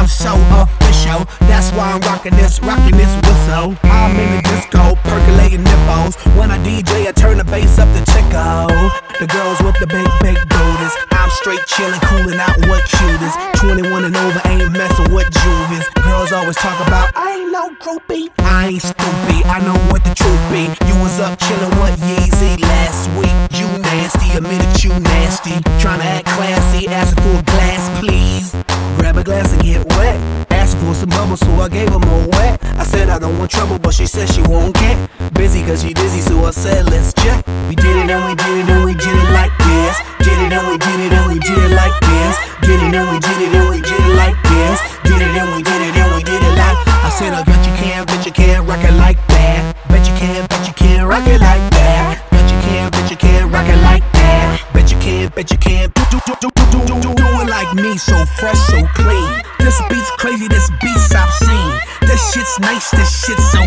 so official. That's why I'm rocking this whistle. I'm in the disco, percolating nipples. When I DJ, I turn the bass up to Chico. The girls with the big booties. I'm straight chillin', coolin' out with cuties. 21 and over, ain't messin' with juvies. Girls always talk about, I ain't no groupie. I ain't stupid, I know what the truth be. You was up chillin' with Yeezy last week. You nasty, admit it, you nasty. Tryna act classy, asking for a glass, please. Grab a glass and get wet. Asking for some bubbles, so I gave her more wet. I said I don't want trouble, but she said she won't get busy cause she dizzy, so I said let's check. We did it and we did it and we did it like this. Did it and we did it and we did it like this. Did it and we did it and we did it like this. Did it and we did it and we did it like. I said I bet you can't rock it like that. Bet you can't rock it like that. Bet you can't rock it like that. Bet you can't do it like me, so fresh, so clean. This beat's crazy, this beat's obscene. This shit's nice, this shit's so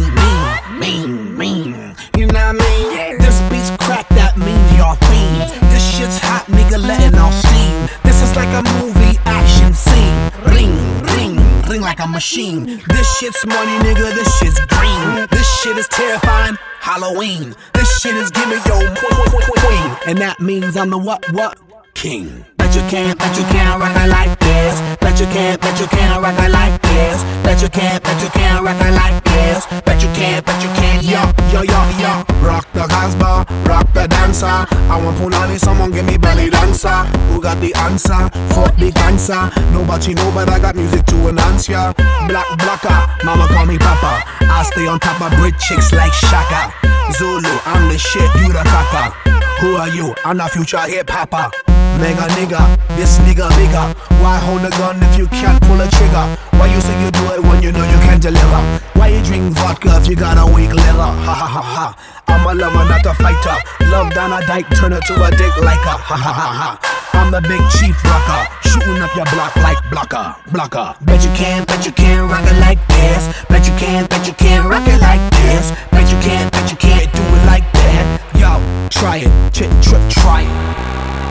mean. You know what I mean? This beat's crack, that means y'all fiends. This shit's hot, nigga, letting off steam. This is like a movie action scene. Ring like a machine. This shit's money, nigga, this shit's green. This shit is terrifying, Halloween. This shit is gimme your queen. And that means I'm the what? King. Bet you can't rock it like this. Bet you can't rock it like this. Bet you can't rock it like this. Bet you can't, yo. Rock the Casbah, rock the dancer. I want punani, someone give me belly dancer. Who got the answer? Fuck the cancer. Nobody know, but I got music to enhance ya. Black blocker, mama call me papa. I stay on top of bridge chicks like Shaka. Zulu, I'm the shit, you the copper. Who are you? I'm the future hip-hopper. Mega nigga, this nigga bigger. Why hold a gun if you can't pull a trigger? Why you say you do it when you know you can't deliver? Why you drink vodka if you got a weak liver? Ha ha ha ha. I'm a lover, not a fighter. Love down a dike, turn it to a dick like a ha ha ha ha. I'm the big chief rocker, shooting up your block like blocker. Bet you can't rock it like this. Bet you can't rock it like this. Bet you can't do it like that. Yo, try it, try it.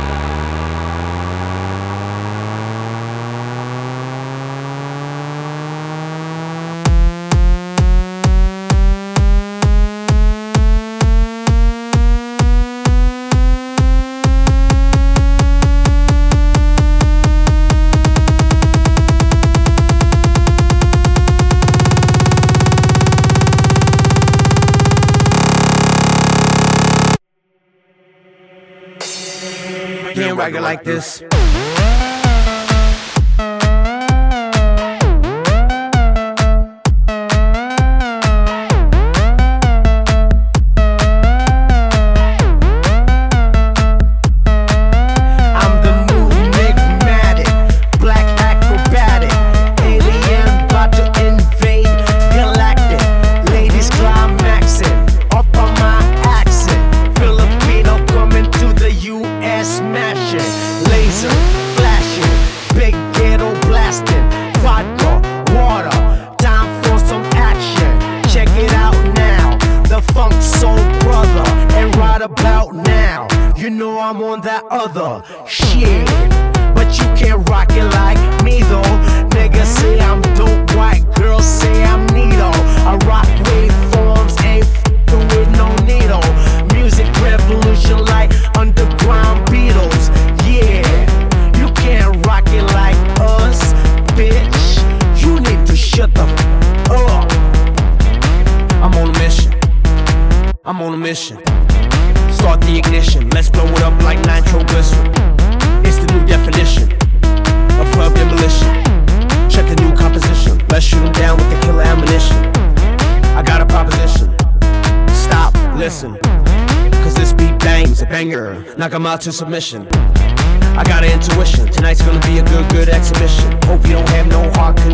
Can't rock it like this. About now, you know I'm on that other shit, but you can't rock it like me though. Niggas say I'm dope, white girls say I'm neato. I rock waveforms, ain't f***ing with no needle. Music revolution like underground Beatles. Yeah, you can't rock it like us, bitch. You need to shut the f*** up. I'm on a mission. Start the ignition, let's blow it up like nitroglycerin. It's the new definition of club demolition. Check the new composition, let's shoot 'em down with the killer ammunition. I got a proposition, stop, listen, cause this beat bangs, a banger, knock 'em out to submission. I got an intuition, tonight's gonna be a good exhibition. Hope you don't have no heart